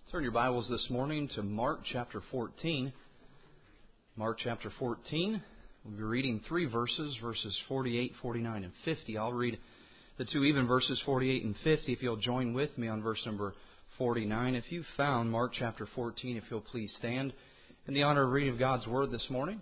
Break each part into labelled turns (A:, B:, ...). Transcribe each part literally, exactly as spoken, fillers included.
A: Turn your Bibles this morning to Mark chapter fourteen. Mark chapter fourteen. We'll be reading three verses, verses forty-eight, forty-nine, and fifty. I'll read the two even verses, forty-eight and fifty, if you'll join with me on verse number forty-nine. If you've found Mark chapter fourteen, if you'll please stand in the honor of reading of God's Word this morning.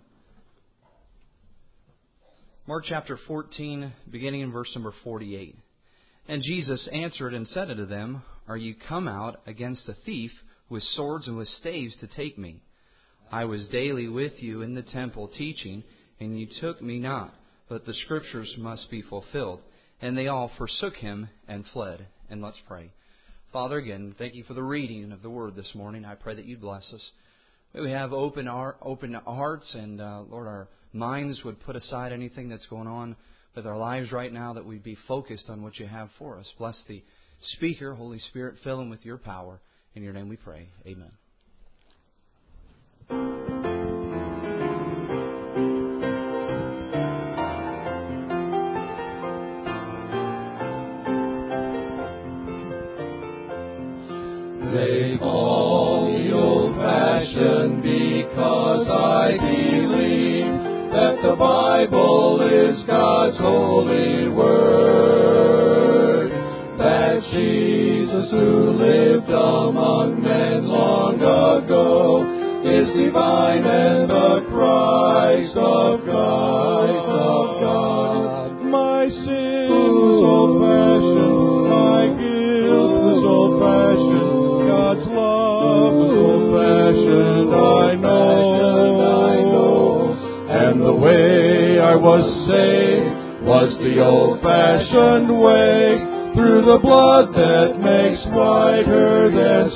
A: Mark chapter fourteen, beginning in verse number forty-eight. And Jesus answered and said unto them, Are you come out against a thief with swords and with staves to take me? I was daily with you in the temple teaching, and you took me not, but the Scriptures must be fulfilled. And they all forsook him and fled. And let's pray. Father, again, thank you for the reading of the Word this morning. I pray that you'd bless us. May we have open, our, open hearts, and uh, Lord, our minds would put aside anything that's going on with our lives right now, that we'd be focused on what you have for us. Bless the speaker, Holy Spirit, fill him with your power. In your name we pray. Amen.
B: They call me old-fashioned because I believe that the Bible is God's holy word, that Jesus, who lived among men long ago, is divine and the Christ of God. Of God. My sin was old-fashioned, my guilt was old-fashioned, God's love was old-fashioned, I know. And the way I was saved was the old-fashioned way, through the blood that makes whiter than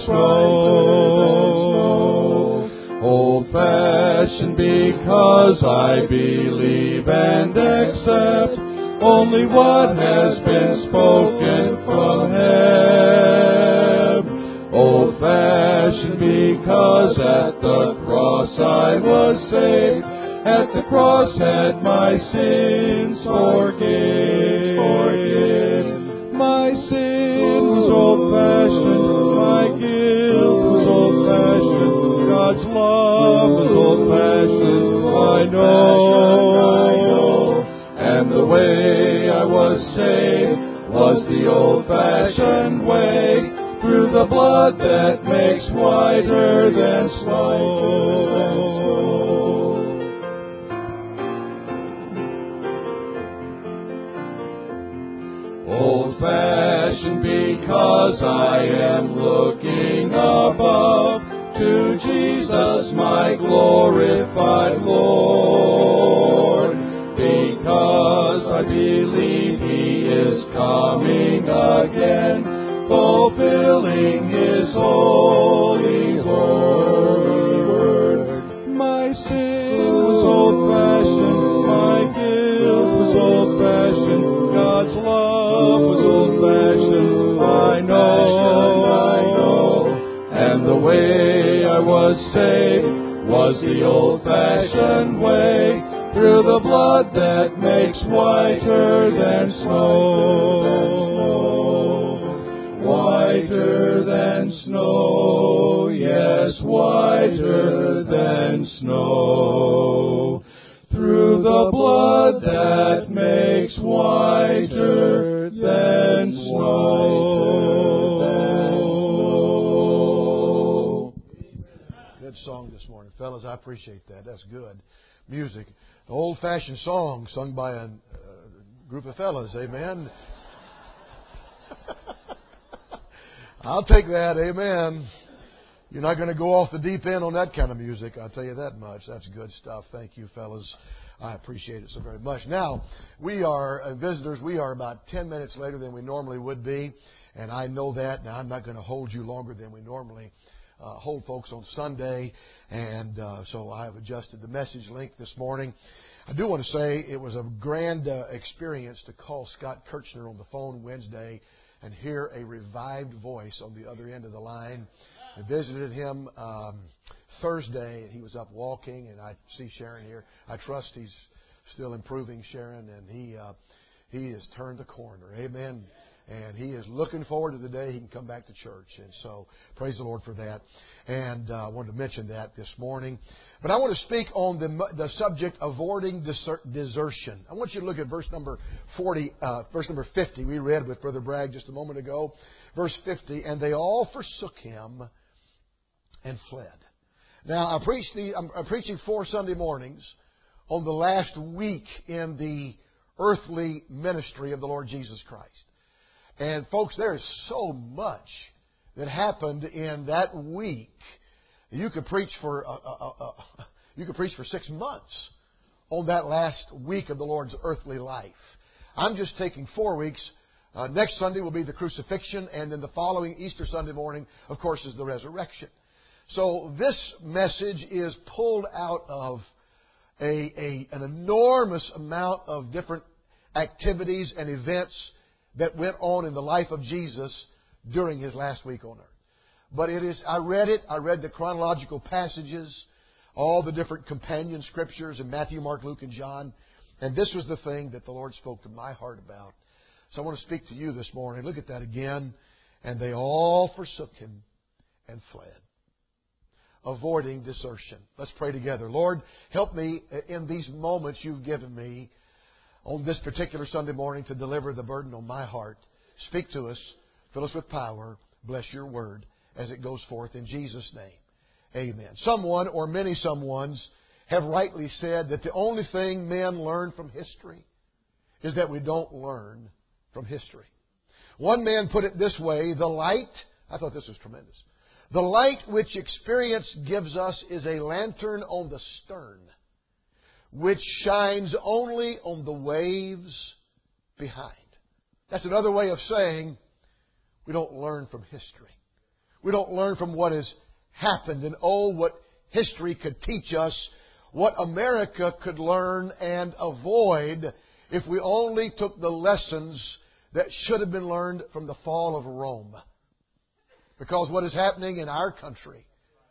B: snow. Old-fashioned because I believe and accept only what has been spoken from heaven. Old-fashioned because at the cross I was saved, at the cross had my sins forgiven. Forgive. My sin was old-fashioned, my guilt was old-fashioned, God's love was old-fashioned, I know. And the way I was saved was the old-fashioned way, through the blood that makes whiter than snow. Old-fashioned because I am looking above to Jesus, my glorified Lord, because I believe He is coming again, fulfilling His holy word. My sin was old-fashioned, my guilt was old-fashioned, God's love was old-fashioned, I know, I know. And the way I was saved was the old-fashioned way, through the blood that makes whiter than snow. Whiter than snow, yes, whiter than snow, through the blood that makes whiter than snow.
C: Good song this morning, fellas. I appreciate that. That's good music. An old-fashioned song sung by a uh, group of fellas. Amen. I'll take that. Amen. You're not going to go off the deep end on that kind of music. I'll tell you that much. That's good stuff. Thank you, fellas. I appreciate it so very much. Now, we are uh, visitors. We are about ten minutes later than we normally would be. And I know that. Now, I'm not going to hold you longer than we normally uh, hold folks on Sunday. And uh, so I have adjusted the message link this morning. I do want to say it was a grand uh, experience to call Scott Kirchner on the phone Wednesday and hear a revived voice on the other end of the line. I visited him um, Thursday, and he was up walking, and I see Sharon here. I trust he's still improving, Sharon, and he uh, he has turned the corner. Amen. And he is looking forward to the day he can come back to church. And so, praise the Lord for that. And uh, I wanted to mention that this morning. But I want to speak on the the subject avoiding desertion. I want you to look at verse number forty, uh, verse number fifty. We read with Brother Bragg just a moment ago. Verse fifty, and they all forsook him and fled. Now, I preached the, I'm, I'm preaching four Sunday mornings on the last week in the earthly ministry of the Lord Jesus Christ. And folks, there is so much that happened in that week. You could preach for uh, uh, uh, you could preach for six months on that last week of the Lord's earthly life. I'm just taking four weeks. Uh, next Sunday will be the crucifixion, and then the following Easter Sunday morning, of course, is the resurrection. So this message is pulled out of a, a an enormous amount of different activities and events that went on in the life of Jesus during His last week on earth. But it is, I read it, I read the chronological passages, all the different companion scriptures in Matthew, Mark, Luke, and John. And this was the thing that the Lord spoke to my heart about. So I want to speak to you this morning. Look at that again. And they all forsook Him and fled. Avoiding desertion. Let's pray together. Lord, help me in these moments You've given me on this particular Sunday morning to deliver the burden on my heart. Speak to us. Fill us with power. Bless Your word as it goes forth in Jesus' name. Amen. Someone or many someones have rightly said that the only thing men learn from history is that we don't learn from history. One man put it this way, the light, I thought this was tremendous. The light which experience gives us is a lantern on the stern, which shines only on the waves behind. That's another way of saying we don't learn from history. We don't learn from what has happened. And oh, what history could teach us, what America could learn and avoid if we only took the lessons that should have been learned from the fall of Rome. Because what is happening in our country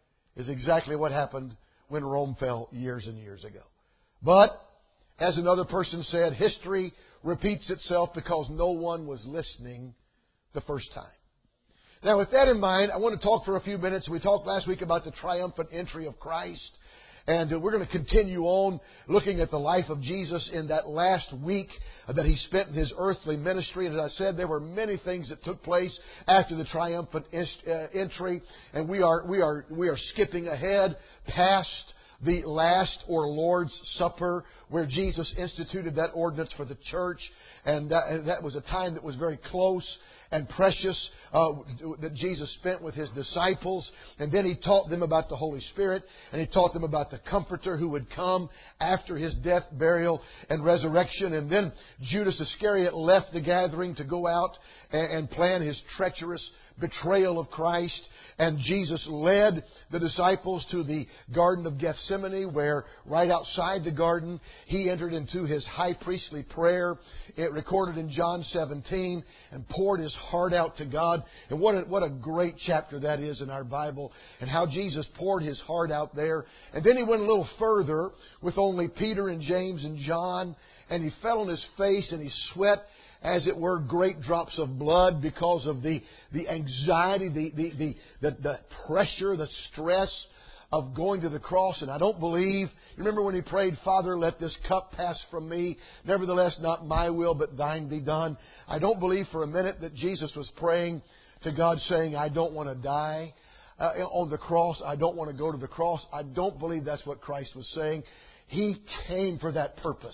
C: is exactly what happened when Rome fell years and years ago. But, as another person said, history repeats itself because no one was listening the first time. Now, with that in mind, I want to talk for a few minutes. We talked last week about the triumphant entry of Christ. And we're going to continue on looking at the life of Jesus in that last week that He spent in His earthly ministry. And as I said, there were many things that took place after the triumphant entry. And we are, we are, we are skipping ahead past the last or Lord's Supper, where Jesus instituted that ordinance for the church. And that, and that was a time that was very close and precious uh, that Jesus spent with His disciples. And then He taught them about the Holy Spirit, and He taught them about the Comforter who would come after His death, burial, and resurrection. And then Judas Iscariot left the gathering to go out and, and plan his treacherous betrayal of Christ. And Jesus led the disciples to the Garden of Gethsemane, where right outside the garden He entered into His high priestly prayer. It recorded in John seventeen, and poured His heart out to God. And what a, what a great chapter that is in our Bible, and how Jesus poured His heart out there. And then He went a little further with only Peter and James and John, and He fell on His face and He sweat, as it were, great drops of blood because of the, the anxiety, the, the, the, the, the pressure, the stress of going to the cross. And I don't believe, you remember when He prayed, Father, let this cup pass from me. Nevertheless, not my will, but Thine be done. I don't believe for a minute that Jesus was praying to God saying, I don't want to die uh, on the cross. I don't want to go to the cross. I don't believe that's what Christ was saying. He came for that purpose.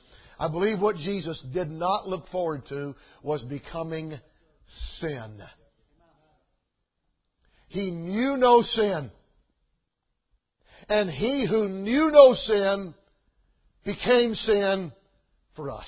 C: I believe what Jesus did not look forward to was becoming sin. He knew no sin. And He who knew no sin became sin for us.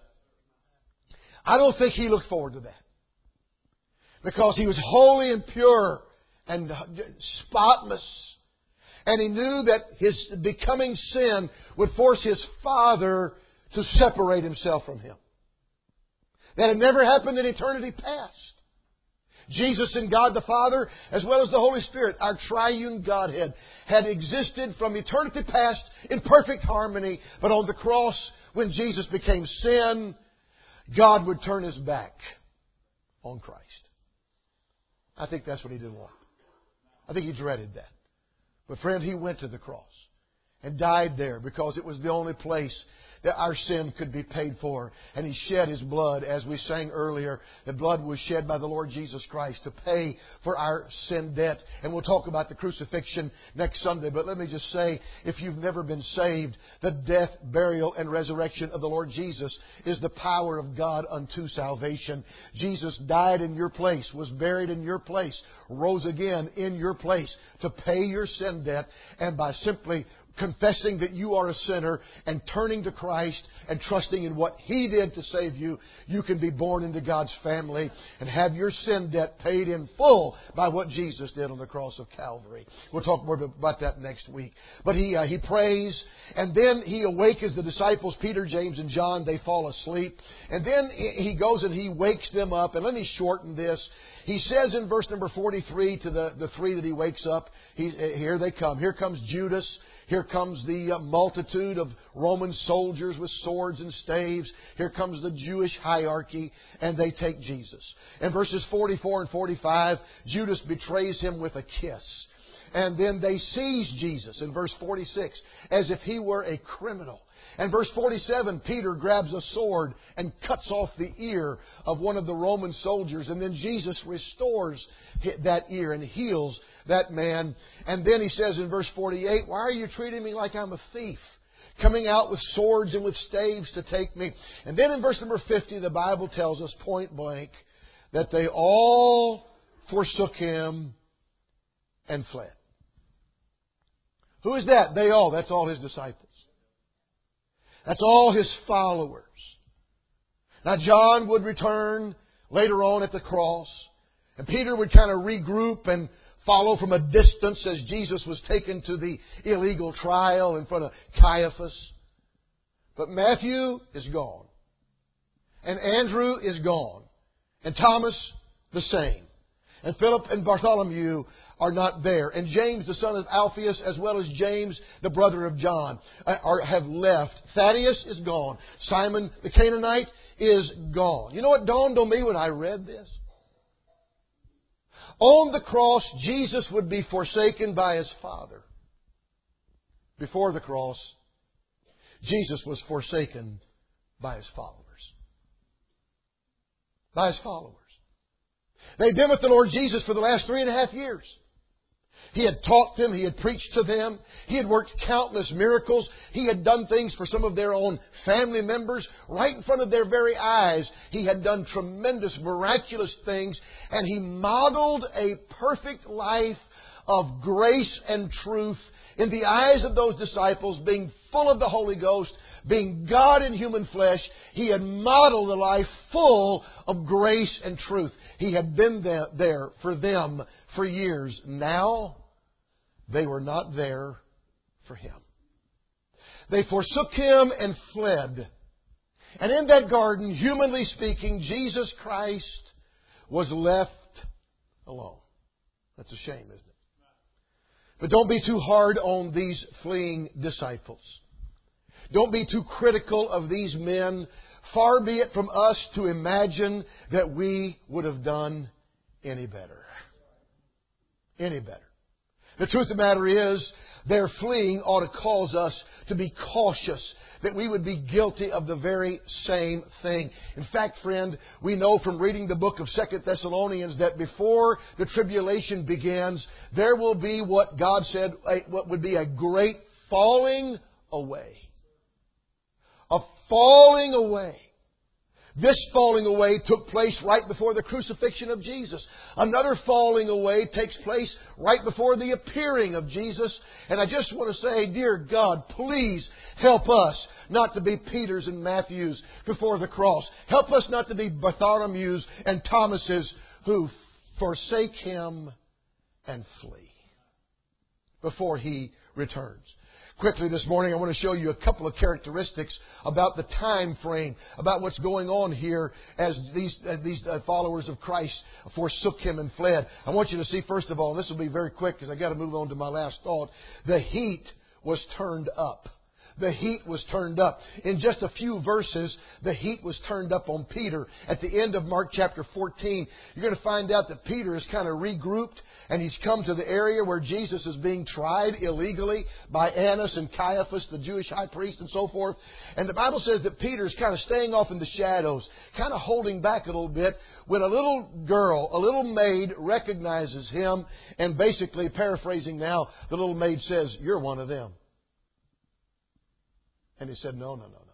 C: I don't think He looked forward to that. Because He was holy and pure and spotless. And He knew that His becoming sin would force His Father to separate Himself from Him. That had never happened in eternity past. Jesus and God the Father, as well as the Holy Spirit, our triune Godhead, had existed from eternity past in perfect harmony. But on the cross, when Jesus became sin, God would turn His back on Christ. I think that's what He didn't want. I think He dreaded that. But friend, He went to the cross and died there because it was the only place that our sin could be paid for. And He shed His blood, as we sang earlier. The blood was shed by the Lord Jesus Christ to pay for our sin debt. And we'll talk about the crucifixion next Sunday. But let me just say, if you've never been saved, the death, burial, and resurrection of the Lord Jesus is the power of God unto salvation. Jesus died in your place, was buried in your place, rose again in your place to pay your sin debt. And by simply confessing that you are a sinner and turning to Christ and trusting in what He did to save you, you can be born into God's family and have your sin debt paid in full by what Jesus did on the cross of Calvary. We'll talk more about that next week. But He uh, He prays, and then He awakens the disciples, Peter, James, and John. They fall asleep. And then He goes and He wakes them up. And let me shorten this. He says in verse number forty-three to the, the three that He wakes up, he, here they come. Here comes Judas. Here comes the multitude of Roman soldiers with swords and staves. Here comes the Jewish hierarchy, and they take Jesus. In verses forty-four and forty-five, Judas betrays Him with a kiss. And then they seize Jesus in verse forty-six as if He were a criminal. And verse forty-seven, Peter grabs a sword and cuts off the ear of one of the Roman soldiers. And then Jesus restores that ear and heals that man. And then He says in verse forty-eight, why are you treating me like I'm a thief? Coming out with swords and with staves to take me. And then in verse number fifty, the Bible tells us point blank that they all forsook Him and fled. Who is that? They all. That's all His disciples. That's all His followers. Now John would return later on at the cross. And Peter would kind of regroup and follow from a distance as Jesus was taken to the illegal trial in front of Caiaphas. But Matthew is gone. And Andrew is gone. And Thomas the same. And Philip and Bartholomew are not there. And James, the son of Alphaeus, as well as James, the brother of John, are, have left. Thaddeus is gone. Simon the Canaanite is gone. You know what dawned on me when I read this? On the cross, Jesus would be forsaken by His Father. Before the cross, Jesus was forsaken by His followers. By His followers. They'd been with the Lord Jesus for the last three and a half years. He had taught them. He had preached to them. He had worked countless miracles. He had done things for some of their own family members. Right in front of their very eyes, He had done tremendous, miraculous things. And He modeled a perfect life of grace and truth in the eyes of those disciples, being full of the Holy Ghost, being God in human flesh. He had modeled a life full of grace and truth. He had been there for them for years. Now, they were not there for Him. They forsook Him and fled. And in that garden, humanly speaking, Jesus Christ was left alone. That's a shame, isn't it? But don't be too hard on these fleeing disciples. Don't be too critical of these men. Far be it from us to imagine that we would have done any better. Any better. The truth of the matter is, their fleeing ought to cause us to be cautious that we would be guilty of the very same thing. In fact, friend, we know from reading the book of Second Thessalonians that before the tribulation begins, there will be what God said, what would be a great falling away. A falling away. This falling away took place right before the crucifixion of Jesus. Another falling away takes place right before the appearing of Jesus. And I just want to say, dear God, please help us not to be Peters and Matthews before the cross. Help us not to be Bartholomew's and Thomas's who forsake Him and flee before He returns. Quickly this morning, I want to show you a couple of characteristics about the time frame, about what's going on here as these uh, these uh, followers of Christ forsook Him and fled. I want you to see, first of all, and this will be very quick because I've got to move on to my last thought. The heat was turned up. the heat was turned up. In just a few verses, the heat was turned up on Peter. At the end of Mark chapter fourteen, you're going to find out that Peter is kind of regrouped, and he's come to the area where Jesus is being tried illegally by Annas and Caiaphas, the Jewish high priest, and so forth. And the Bible says that Peter's kind of staying off in the shadows, kind of holding back a little bit, when a little girl, a little maid, recognizes him, and basically, paraphrasing now, the little maid says, "You're one of them." And he said, "No, no, no, no."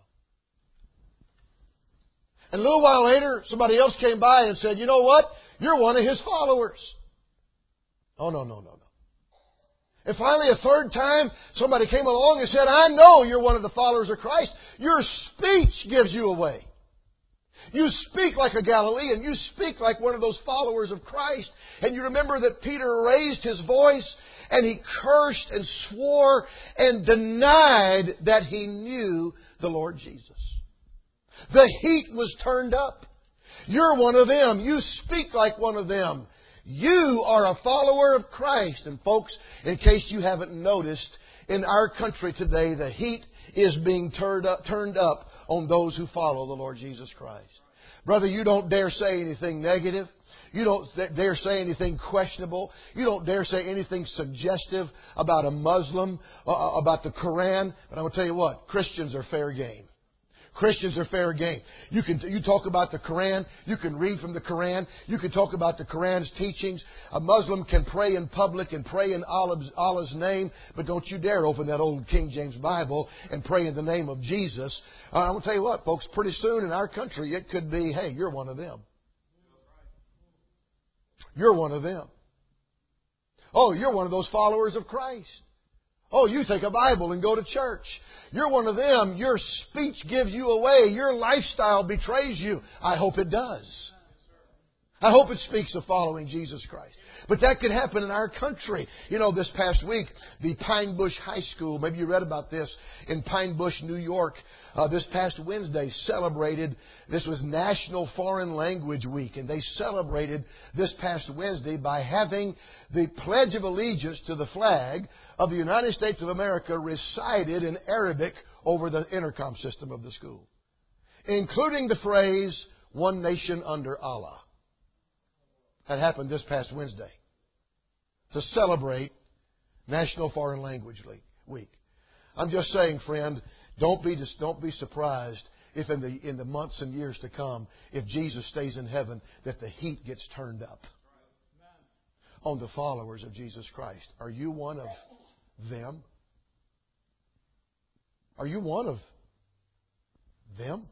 C: And a little while later, somebody else came by and said, "You know what? You're one of his followers." Oh, no, no, no, no. And finally, a third time, somebody came along and said, "I know you're one of the followers of Christ. Your speech gives you away. You speak like a Galilean. You speak like one of those followers of Christ." And you remember that Peter raised his voice and he cursed and swore and denied that he knew the Lord Jesus. The heat was turned up. You're one of them. You speak like one of them. You are a follower of Christ. And folks, in case you haven't noticed, in our country today, the heat is being turned up, turned up on those who follow the Lord Jesus Christ. Brother, you don't dare say anything negative. You don't dare say anything questionable. You don't dare say anything suggestive about a Muslim, uh, about the Quran. But I'm going to tell you what, Christians are fair game. Christians are fair game. You can you talk about the Quran. You can read from the Quran. You can talk about the Quran's teachings. A Muslim can pray in public and pray in Allah's, Allah's name, but don't you dare open that old King James Bible and pray in the name of Jesus. Uh, I'm going to tell you what, folks, pretty soon in our country it could be, hey, you're one of them. You're one of them. Oh, you're one of those followers of Christ. Oh, you take a Bible and go to church. You're one of them. Your speech gives you away. Your lifestyle betrays you. I hope it does. I hope it speaks of following Jesus Christ. But that could happen in our country. You know, this past week, the Pine Bush High School, maybe you read about this, in Pine Bush, New York, uh, this past Wednesday celebrated, this was National Foreign Language Week, and they celebrated this past Wednesday by having the Pledge of Allegiance to the flag of the United States of America recited in Arabic over the intercom system of the school, including the phrase, "One nation under Allah." That happened this past Wednesday to celebrate National Foreign Language Week. I'm just saying, friend, don't be just, don't be surprised if in the in the months and years to come, if Jesus stays in heaven, that the heat gets turned up on the followers of Jesus Christ. Are you one of them? Are you one of them?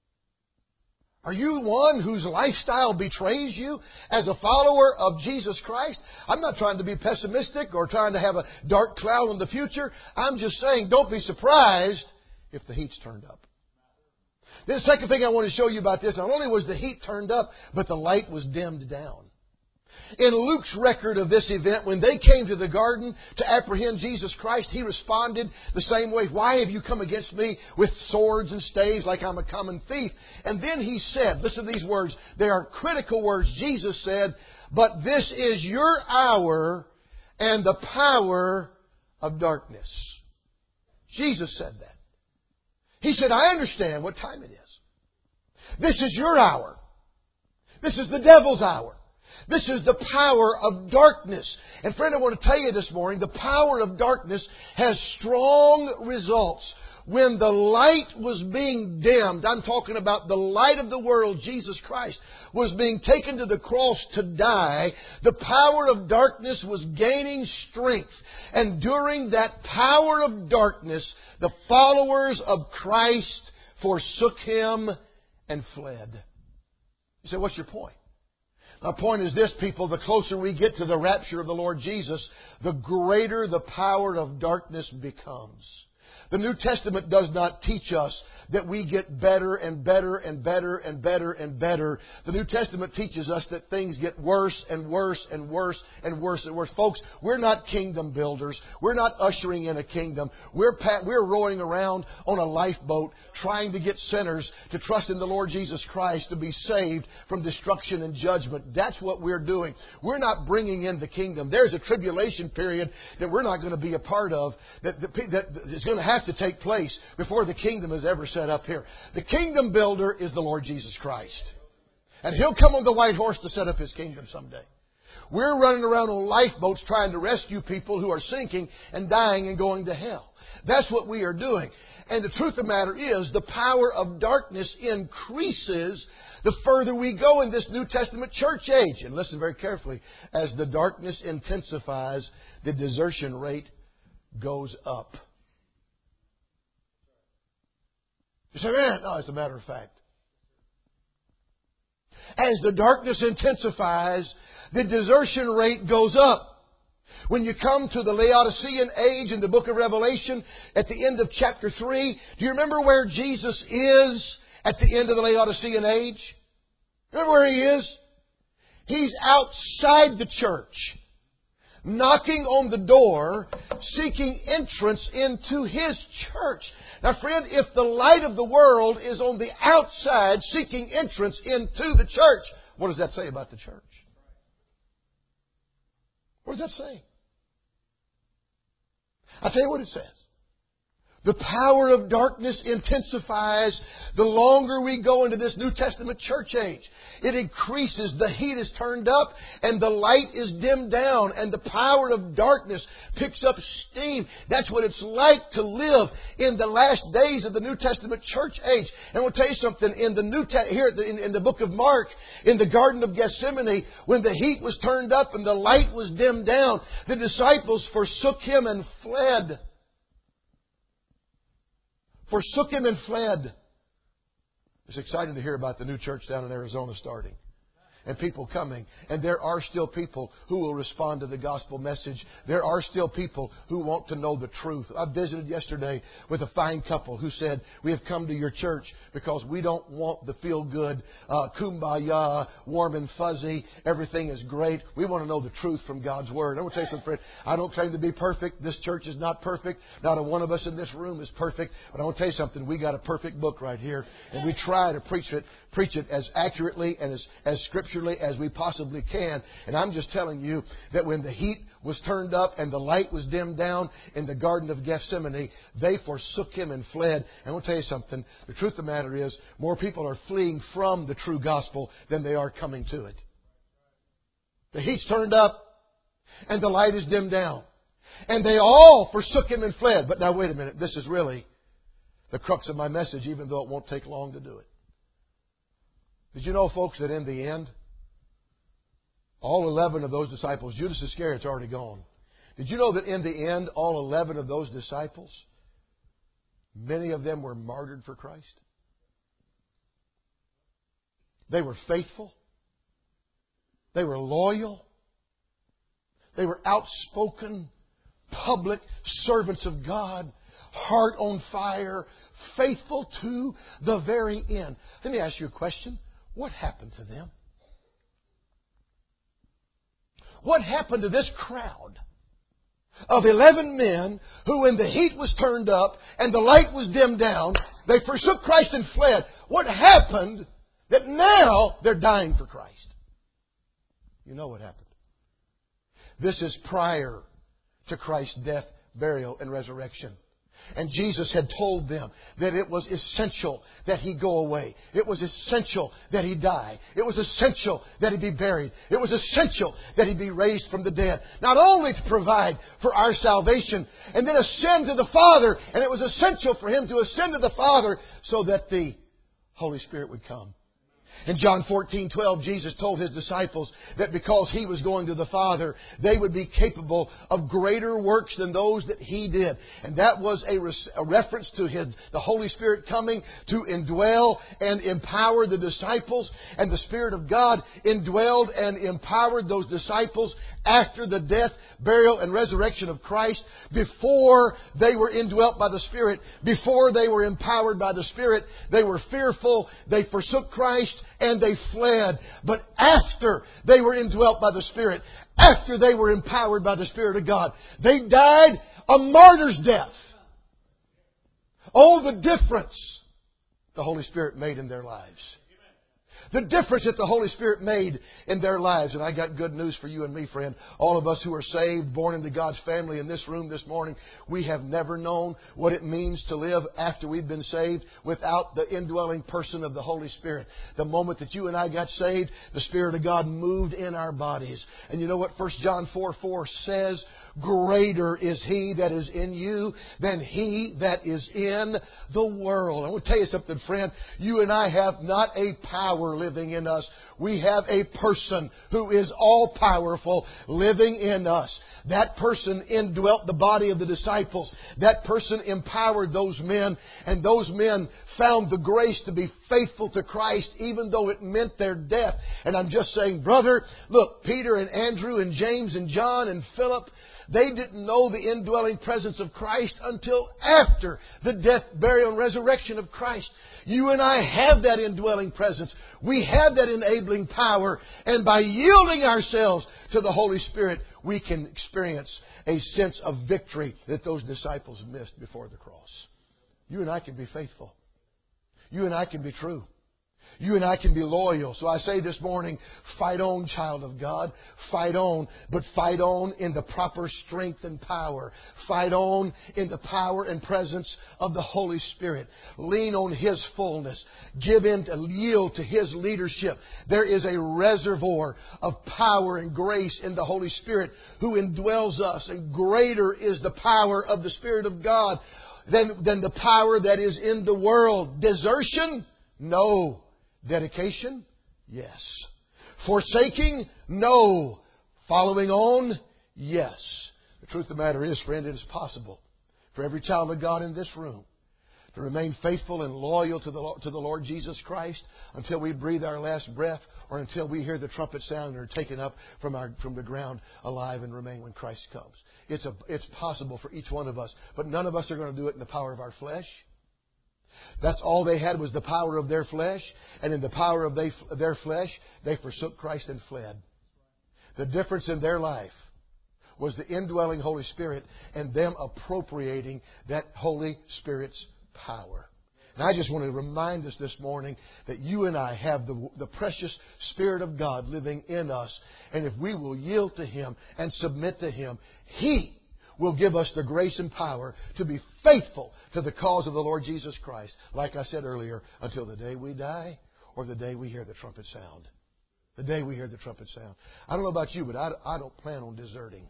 C: Are you one whose lifestyle betrays you as a follower of Jesus Christ? I'm not trying to be pessimistic or trying to have a dark cloud on the future. I'm just saying, don't be surprised if the heat's turned up. The second thing I want to show you about this, not only was the heat turned up, but the light was dimmed down. In Luke's record of this event, when they came to the garden to apprehend Jesus Christ, he responded the same way. "Why have you come against me with swords and staves like I'm a common thief?" And then he said, listen to these words. They are critical words. Jesus said, "But this is your hour and the power of darkness." Jesus said that. He said, "I understand what time it is. This is your hour. This is the devil's hour. This is the power of darkness." And friend, I want to tell you this morning, the power of darkness has strong results. When the light was being dimmed, I'm talking about the light of the world, Jesus Christ, was being taken to the cross to die, the power of darkness was gaining strength. And during that power of darkness, the followers of Christ forsook Him and fled. You say, what's your point? My point is this, people, the closer we get to the rapture of the Lord Jesus, the greater the power of darkness becomes. The New Testament does not teach us that we get better and better and better and better and better. The New Testament teaches us that things get worse and worse and worse and worse and worse. Folks, we're not kingdom builders. We're not ushering in a kingdom. We're pat, we're rowing around on a lifeboat trying to get sinners to trust in the Lord Jesus Christ to be saved from destruction and judgment. That's what we're doing. We're not bringing in the kingdom. There's a tribulation period that we're not going to be a part of that, that, that is going to happen have to take place before the kingdom is ever set up here. The kingdom builder is the Lord Jesus Christ. And He'll come on the white horse to set up His kingdom someday. We're running around on lifeboats trying to rescue people who are sinking and dying and going to hell. That's what we are doing. And the truth of the matter is, the power of darkness increases the further we go in this New Testament church age. And listen very carefully. As the darkness intensifies, the desertion rate goes up. You say, man, no, it's a matter of fact. As the darkness intensifies, the desertion rate goes up. When you come to the Laodicean age in the book of Revelation, at the end of chapter three, do you remember where Jesus is at the end of the Laodicean age? Remember where He is? He's outside the church, knocking on the door, seeking entrance into His church. Now, friend, if the light of the world is on the outside, seeking entrance into the church, what does that say about the church? What does that say? I'll tell you what it says. The power of darkness intensifies the longer we go into this New Testament church age. It increases. The heat is turned up and the light is dimmed down and the power of darkness picks up steam. That's what it's like to live in the last days of the New Testament church age. And we'll tell you something. In the New Te- here in, in the book of Mark, in the Garden of Gethsemane, when the heat was turned up and the light was dimmed down, the disciples forsook Him and fled. Forsook Him and fled. It's exciting to hear about the new church down in Arizona starting. And people coming. And there are still people who will respond to the gospel message. There are still people who want to know the truth. I visited yesterday with a fine couple who said, we have come to your church because we don't want the feel-good, uh, kumbaya, warm and fuzzy, everything is great. We want to know the truth from God's Word. I want to tell you something, friend. I don't claim to be perfect. This church is not perfect. Not a one of us in this room is perfect. But I want to tell you something. We got a perfect book right here. And we try to preach it, preach it as accurately and as, as scripturally as we possibly can. And I'm just telling you that when the heat was turned up and the light was dimmed down in the Garden of Gethsemane, they forsook Him and fled. And I'll tell you something. The truth of the matter is, more people are fleeing from the true gospel than they are coming to it. The heat's turned up and the light is dimmed down. And they all forsook Him and fled. But now wait a minute. This is really the crux of my message, even though it won't take long to do it. Did you know, folks, that in the end, all eleven of those disciples, Judas Iscariot's already gone. Did you know that in the end, all eleven of those disciples, many of them were martyred for Christ? They were faithful. They were loyal. They were outspoken, public servants of God, heart on fire, faithful to the very end. Let me ask you a question. What happened to them? What happened to this crowd of eleven men who, when the heat was turned up and the light was dimmed down, they forsook Christ and fled? What happened that now they're dying for Christ? You know what happened. This is prior to Christ's death, burial, and resurrection. And Jesus had told them that it was essential that He go away. It was essential that He die. It was essential that He be buried. It was essential that He be raised from the dead. Not only to provide for our salvation and then ascend to the Father. And it was essential for Him to ascend to the Father so that the Holy Spirit would come. In John fourteen twelve, Jesus told His disciples that because He was going to the Father, they would be capable of greater works than those that He did. And that was a, res- a reference to His, the Holy Spirit coming to indwell and empower the disciples. And the Spirit of God indwelled and empowered those disciples after the death, burial, and resurrection of Christ. Before they were indwelt by the Spirit, before they were empowered by the Spirit, they were fearful, they forsook Christ, and they fled. But after they were indwelt by the Spirit, after they were empowered by the Spirit of God, they died a martyr's death. Oh, the difference the Holy Spirit made in their lives. The difference that the Holy Spirit made in their lives. And I got good news for you and me, friend. All of us who are saved, born into God's family in this room this morning, we have never known what it means to live after we've been saved without the indwelling person of the Holy Spirit. The moment that you and I got saved, the Spirit of God moved in our bodies. And you know what First John four four says? Greater is He that is in you than he that is in the world. I want to tell you something, friend. You and I have not a power living in us. We have a person who is all powerful living in us. That person indwelt the body of the disciples. That person empowered those men, and those men found the grace to be faithful to Christ even though it meant their death. And I'm just saying, brother, look, Peter and Andrew and James and John and Philip, they didn't know the indwelling presence of Christ until after the death, burial, and resurrection of Christ. You and I have that indwelling presence. We have that enabling power. And by yielding ourselves to the Holy Spirit, we can experience a sense of victory that those disciples missed before the cross. You and I can be faithful. You and I can be true. You and I can be loyal. So I say this morning, fight on, child of God. Fight on, but fight on in the proper strength and power. Fight on in the power and presence of the Holy Spirit. Lean on His fullness. Give in to yield to His leadership. There is a reservoir of power and grace in the Holy Spirit who indwells us. And greater is the power of the Spirit of God than, than the power that is in the world. Desertion? No. Dedication? Yes. Forsaking? No. Following on? Yes. The truth of the matter is, friend, it is possible for every child of God in this room to remain faithful and loyal to the, to the Lord Jesus Christ until we breathe our last breath or until we hear the trumpet sound and are taken up from, our, from the ground alive and remain when Christ comes. It's, a, it's possible for each one of us, but none of us are going to do it in the power of our flesh. That's all they had was the power of their flesh. And in the power of they, their flesh, they forsook Christ and fled. The difference in their life was the indwelling Holy Spirit and them appropriating that Holy Spirit's power. And I just want to remind us this morning that you and I have the, the precious Spirit of God living in us. And if we will yield to Him and submit to Him, He will give us the grace and power to be faithful to the cause of the Lord Jesus Christ, like I said earlier, until the day we die or the day we hear the trumpet sound. The day we hear the trumpet sound. I don't know about you, but I, I don't plan on deserting.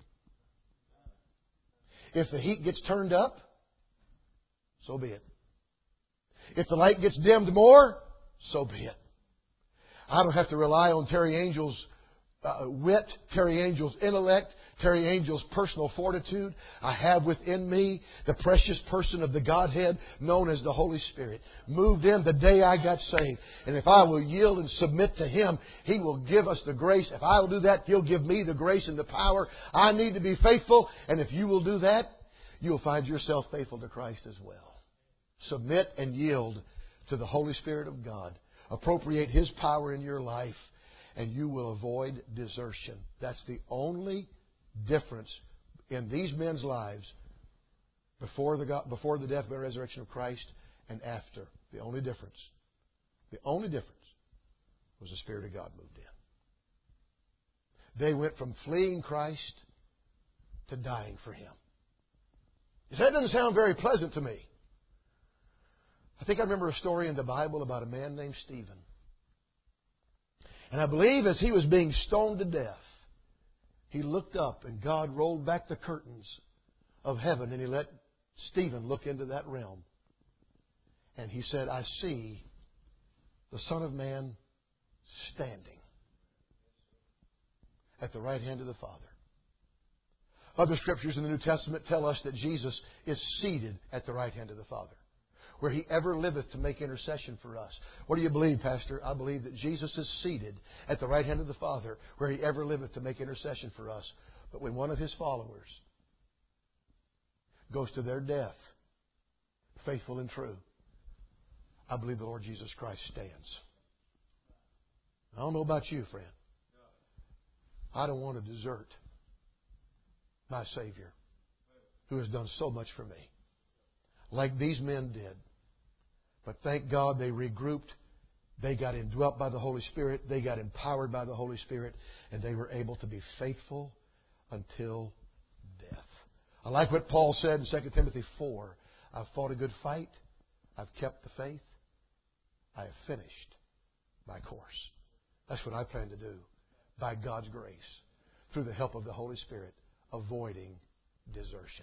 C: If the heat gets turned up, so be it. If the light gets dimmed more, so be it. I don't have to rely on Terry Angel's uh, wit, Terry Angel's intellect, Terry Angel's personal fortitude. I have within me the precious person of the Godhead known as the Holy Spirit. Moved in the day I got saved. And if I will yield and submit to Him, He will give us the grace. If I will do that, He'll give me the grace and the power I need to be faithful. And if you will do that, you'll find yourself faithful to Christ as well. Submit and yield to the Holy Spirit of God. Appropriate His power in your life, and you will avoid desertion. That's the only difference in these men's lives before the God, before the death and resurrection of Christ and after. The only difference, the only difference was the Spirit of God moved in. They went from fleeing Christ to dying for Him. That doesn't sound very pleasant to me. I think I remember a story in the Bible about a man named Stephen. And I believe as he was being stoned to death, he looked up and God rolled back the curtains of heaven and He let Stephen look into that realm. And he said, I see the Son of Man standing at the right hand of the Father. Other scriptures in the New Testament tell us that Jesus is seated at the right hand of the Father, where He ever liveth to make intercession for us. What do you believe, Pastor? I believe that Jesus is seated at the right hand of the Father, where He ever liveth to make intercession for us. But when one of His followers goes to their death, faithful and true, I believe the Lord Jesus Christ stands. I don't know about you, friend. I don't want to desert my Savior, who has done so much for me, like these men did. But thank God they regrouped They got indwelt by the Holy Spirit. They got empowered by the Holy Spirit. And they were able to be faithful until death. I like what Paul said in Second Timothy four. I've fought a good fight. I've kept the faith. I have finished my course. That's what I plan to do by God's grace, through the help of the Holy Spirit, avoiding desertion.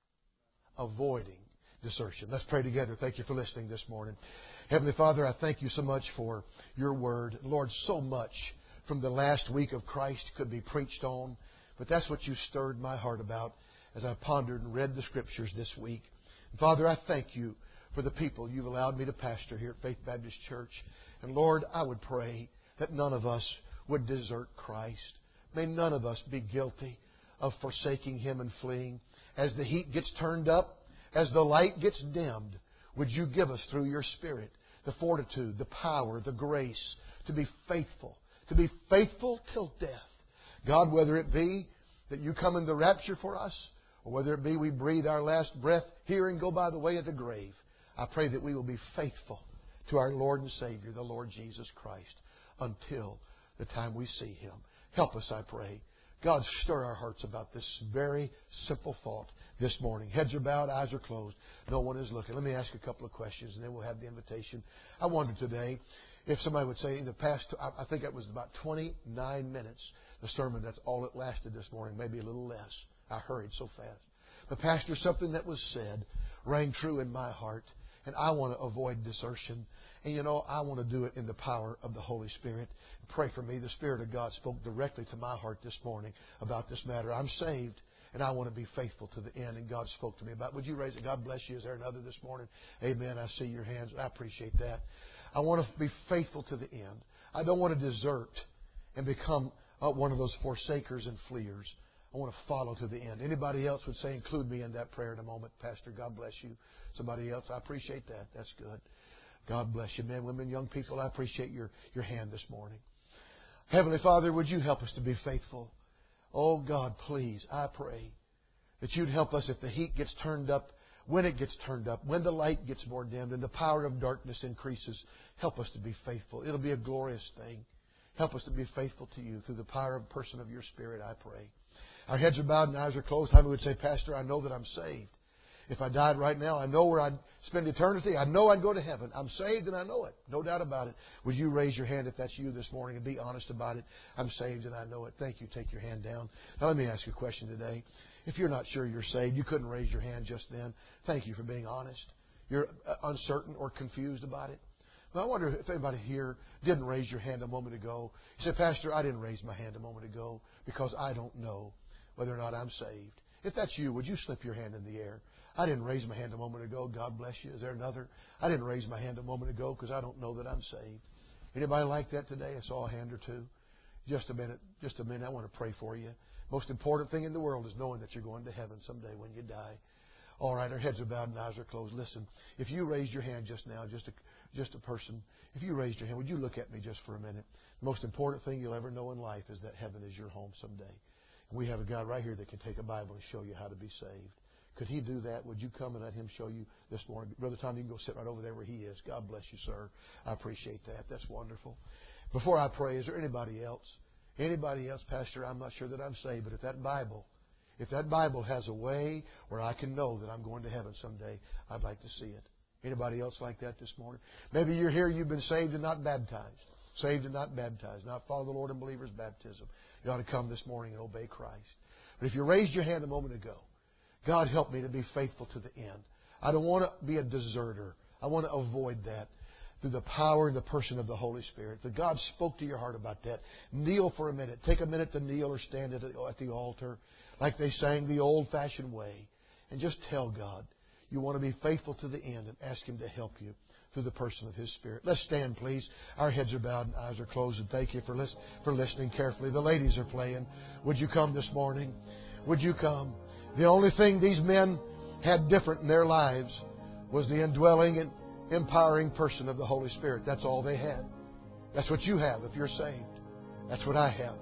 C: Avoiding desertion. Let's pray together. Thank you for listening this morning. Heavenly Father, I thank you so much for your word. Lord, so much from the last week of Christ could be preached on, but that's what you stirred my heart about as I pondered and read the Scriptures this week. And Father, I thank you for the people you've allowed me to pastor here at Faith Baptist Church. And Lord, I would pray that none of us would desert Christ. May none of us be guilty of forsaking Him and fleeing. As the heat gets turned up, as the light gets dimmed, would you give us through your Spirit the fortitude, the power, the grace to be faithful, to be faithful till death. God, whether it be that you come in the rapture for us, or whether it be we breathe our last breath here and go by the way of the grave, I pray that we will be faithful to our Lord and Savior, the Lord Jesus Christ, until the time we see Him. Help us, I pray. God, stir our hearts about this very simple thought this morning. Heads are bowed, eyes are closed. No one is looking. Let me ask a couple of questions, and then we'll have the invitation. I wondered today if somebody would say in the past, I think it was about twenty-nine minutes, the sermon, that's all it lasted this morning, maybe a little less. I hurried so fast. But Pastor, something that was said rang true in my heart, and I want to avoid desertion. And you know, I want to do it in the power of the Holy Spirit. Pray for me. The Spirit of God spoke directly to my heart this morning about this matter. I'm saved, and I want to be faithful to the end. And God spoke to me about it. Would you raise it? God bless you. Is there another this morning? Amen. I see your hands. I appreciate that. I want to be faithful to the end. I don't want to desert and become uh, one of those forsakers and fleers. I want to follow to the end. Anybody else would say, include me in that prayer in a moment. Pastor, God bless you. Somebody else, I appreciate that. That's good. God bless you, men, women, young people. I appreciate your, your hand this morning. Heavenly Father, would you help us to be faithful? Oh, God, please, I pray that you'd help us if the heat gets turned up, when it gets turned up, when the light gets more dimmed and the power of darkness increases. Help us to be faithful. It'll be a glorious thing. Help us to be faithful to you through the power and person of your Spirit, I pray. Our heads are bowed and eyes are closed. How many would say, Pastor, I know that I'm saved. If I died right now, I know where I'd spend eternity. I know I'd go to heaven. I'm saved and I know it. No doubt about it. Would you raise your hand if that's you this morning and be honest about it? I'm saved and I know it. Thank you. Take your hand down. Now let me ask you a question today. If you're not sure you're saved, you couldn't raise your hand just then. Thank you for being honest. You're uncertain or confused about it. Now I wonder if anybody here didn't raise your hand a moment ago. You said, Pastor, I didn't raise my hand a moment ago because I don't know whether or not I'm saved. If that's you, would you slip your hand in the air? I didn't raise my hand a moment ago. God bless you. Is there another? I didn't raise my hand a moment ago because I don't know that I'm saved. Anybody like that today? I saw a hand or two. Just a minute. Just a minute. I want to pray for you. Most important thing in the world is knowing that you're going to heaven someday when you die. All right, our heads are bowed and eyes are closed. Listen, if you raised your hand just now, just a, just a person, if you raised your hand, would you look at me just for a minute? The most important thing you'll ever know in life is that heaven is your home someday. And we have a God right here that can take a Bible and show you how to be saved. Could He do that? Would you come and let Him show you this morning? Brother Tom, you can go sit right over there where he is. God bless you, sir. I appreciate that. That's wonderful. Before I pray, is there anybody else? Anybody else, Pastor, I'm not sure that I'm saved, but if that Bible, if that Bible has a way where I can know that I'm going to heaven someday, I'd like to see it. Anybody else like that this morning? Maybe you're here, you've been saved and not baptized. Saved and not baptized. Not follow the Lord in believer's baptism. You ought to come this morning and obey Christ. But if you raised your hand a moment ago, God, help me to be faithful to the end. I don't want to be a deserter. I want to avoid that through the power and the person of the Holy Spirit. That God spoke to your heart about that. Kneel for a minute. Take a minute to kneel or stand at the altar like they sang the old-fashioned way. And just tell God you want to be faithful to the end and ask Him to help you through the person of His Spirit. Let's stand, please. Our heads are bowed and eyes are closed. And thank you for, listen, for listening carefully. The ladies are playing. Would you come this morning? Would you come? The only thing these men had different in their lives was the indwelling and empowering person of the Holy Spirit. That's all they had. That's what you have if you're saved. That's what I have.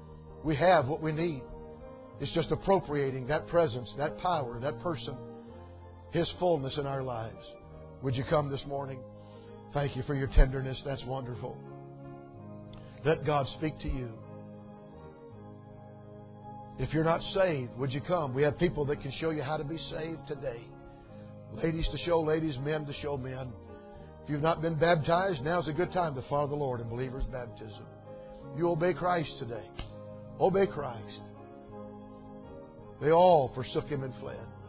C: We have what we need. It's just appropriating that presence, that power, that person, His fullness in our lives. Would you come this morning? Thank you for your tenderness. That's wonderful. Let God speak to you. If you're not saved, would you come? We have people that can show you how to be saved today. Ladies to show ladies, men to show men. If you've not been baptized, now's a good time to follow the Lord in believer's baptism. You obey Christ today. Obey Christ. They all forsook Him and fled.